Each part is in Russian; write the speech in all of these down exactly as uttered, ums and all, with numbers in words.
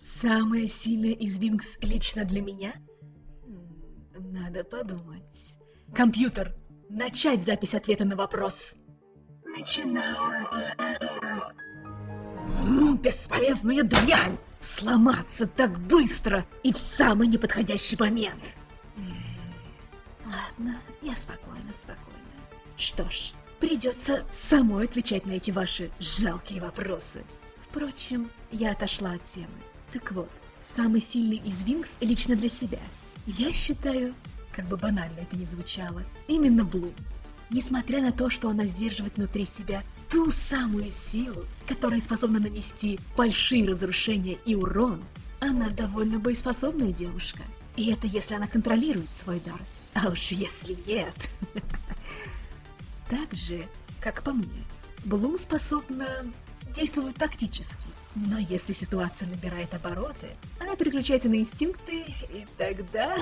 Самая сильная из Винкс лично для меня? Надо подумать. Компьютер, начать запись ответа на вопрос. Начинаю. Бесполезная дрянь! Сломаться так быстро и в самый неподходящий момент. Ладно, я спокойно, спокойно. Что ж, придется самой отвечать на эти ваши жалкие вопросы. Впрочем, я отошла от темы. Так вот, самый сильный из Винкс лично для себя. Я считаю, как бы банально это ни звучало, именно Блум. Несмотря на то, что она сдерживает внутри себя ту самую силу, которая способна нанести большие разрушения и урон, она довольно боеспособная девушка. И это если она контролирует свой дар. А уж если нет... Так же, как по мне, Блум способна действовать тактически. Но если ситуация набирает обороты, она переключается на инстинкты, и тогда...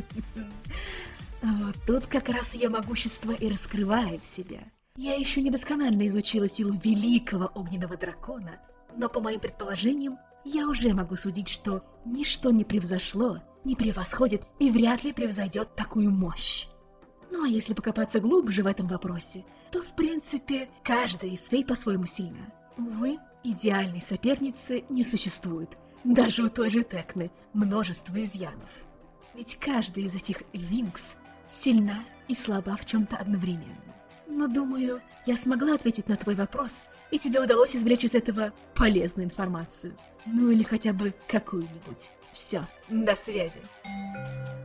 Вот тут как раз ее могущество и раскрывает себя. Я еще недосконально изучила силу великого огненного дракона, но по моим предположениям, я уже могу судить, что ничто не превзошло, не превосходит и вряд ли превзойдет такую мощь. Ну а если покопаться глубже в этом вопросе, то в принципе каждая из фей по-своему сильна. Увы, идеальной соперницы не существует. Даже у той же Текны множество изъянов. Ведь каждая из этих Винкс сильна и слаба в чем-то одновременно. Но думаю, я смогла ответить на твой вопрос, и тебе удалось извлечь из этого полезную информацию. Ну или хотя бы какую-нибудь. Все, до связи.